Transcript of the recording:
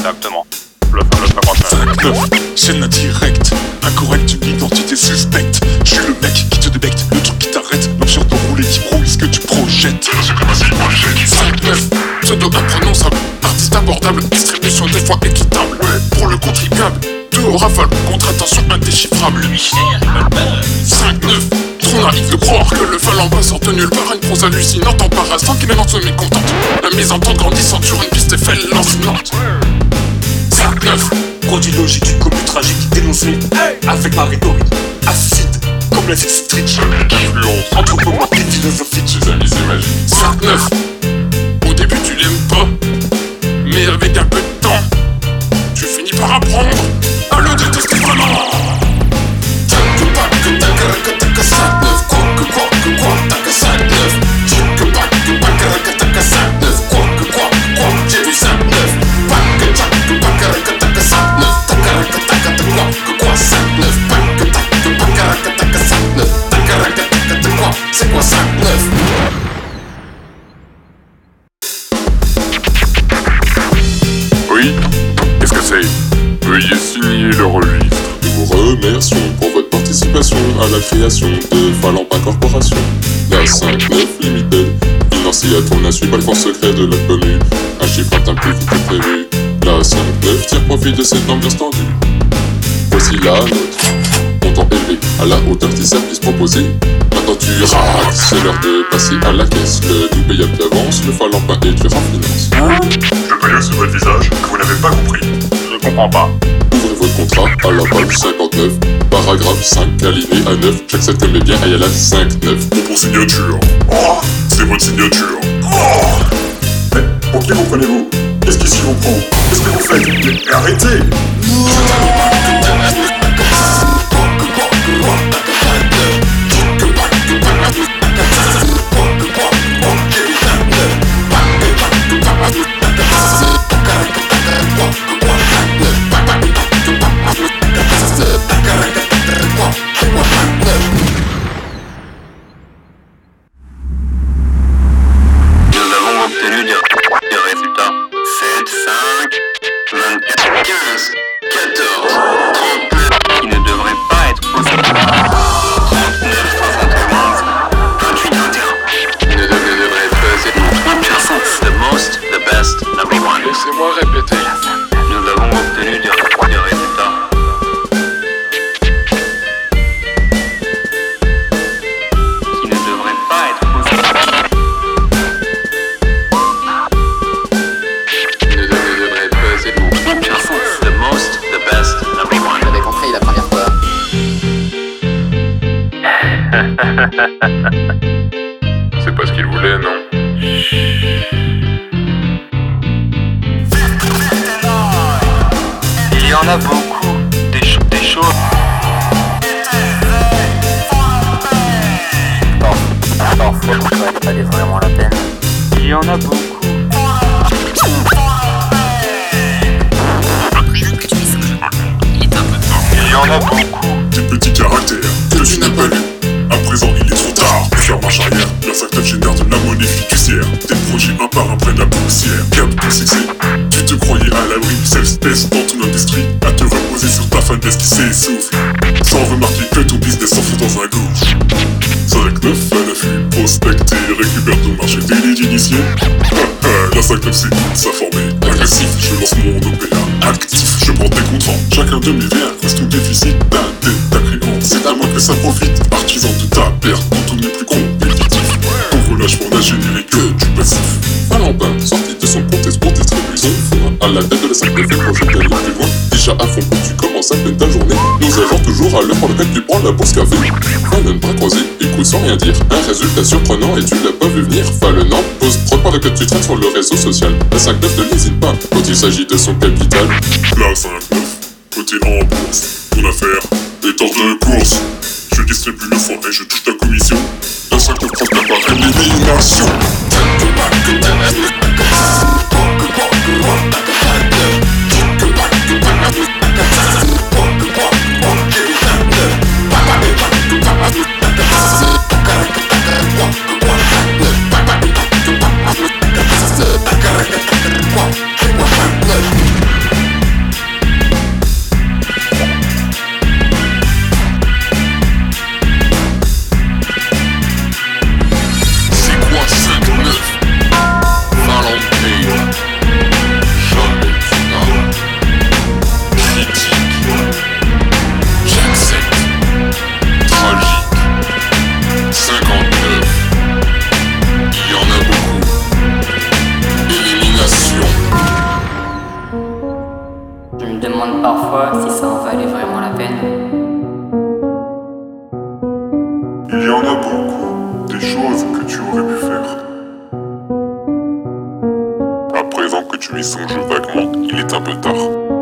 Exactement. Le fameux 59. 5-9, chaîne indirect. Incorrect, une identité suspecte. Je suis le mec qui te débecte, le truc qui t'arrête. L'option de rouler qui brouille ce que tu projettes. C'est la suprématie pour l'échec. 5-9, pseudo imprononçable. Artiste abordable, distribution des fois équitable. Ouais, pour le contribuable. 2 au rafale, contre-attention indéchiffrable. 5-9, trop naïf de croire que le phalange sort de nulle part. Une prose hallucinante, embarrassante qui mélange mécontente. La mésentente grandissante sur une piste Eiffel lancinante. 5-9, Produit logique, une commune tragique dénoncée avec ma rhétorique acide comme l'acide citrique. Influence. Anthropomorphique philosophique. Ses amis, c'est magique. 5-9, au début tu l'aimes pas, mais avec un peu de temps, tu finis par apprendre à le détester vraiment. 5-9, c'est quoi 5-9? Oui, qu'est-ce que c'est? Veuillez signer le registre. Nous vous remercions pour votre participation à la création de Phalampa Corporation. La 5-9 Limited, financée à ton insu par le fonds secret de la commune. Un chiffre atteint plus vite que prévu. La 5-9 tire profit de cette ambiance tendue. Voici la note. Montant élevé à la hauteur des services proposés. Maintenant tu rates, c'est l'heure de passer à la caisse. Le tout payable d'avance, le Phalampa est dur en finance. Je peux lire sur votre visage que vous n'avez pas compris. Je comprends pas. Ouvrez votre contrat à la page 59, paragraphe 5, alinéé à 9. J'accepte que mes biens aillent à la 5-9. Bon pour signature. Oh, c'est votre signature. Oh. Mais pour qui vous prenez-vous? Qu'est-ce qu'ici vous prend? Qu'est-ce que vous faites? Mais arrêtez! Nous avons obtenu des résultats 7, 5, 24, 15, 14, 39. Il ne devrait pas être possible. 39, 71, 28, 21. Il ne devrait pas être the most, the best, number one. Laissez-moi répéter. Nous avons obtenu des résultats. Qui ne devrait pas être possible. Il ne devrait pas être the most, the best, number one. J'avais compris la première fois. C'est pas ce qu'il voulait, non? Il y en a beaucoup, des choses. Parfois, ça valait pas vraiment la peine. Il y en a beaucoup. Il y en a beaucoup. Des petits caractères que tu n'as pas lu. À présent, il est trop tard pour faire marche arrière. La 5-9 génère de la monnaie fiduciaire. Tes projets un par un prennent la poussière. Cap ton succès, tu te croyais à l'abri. Self-space dans ton industrie. À te reposer sur ta fanbase qui s'essouffle. Sans remarquer que ton business s'enfonce dans un gouffre. 5-9 à l'affût, prospecter, récupère ton marché délai d'initié. La 5-9 c'est s'informer. Agressif, je lance mon OPA. Actif, je prends tes contrats. Chacun de mes verres reste ton déficit. Ta dette, ta créance, c'est à moi que ça profite. Artisan de ta perte, quand on n'est plus compétitif. Ton relâchement n'a généré que du passif. Phalampa, sorti de son contexte pour distribution. À la tête de la 5-9 et projet d'aller plus loin. Déjà à fond, tu commences à peine ta journée. Nos agents toujours à l'heure pour lequel tu prends la pause café. Fallon bras croisés, écoute sans rien dire. Un résultat surprenant et tu l'as pas vu venir. Fallon pose prod par lequel tu traînes sur le réseau social. La 5-9 ne l'hésite pas quand il s'agit de son capital. La 5-9, côté en bourse. Mon affaire est hors de course. Je distribue le fonds et je touche ta commission. La 5-9 prospère par élimination. continuer son jeu vaguement, il est un peu tard.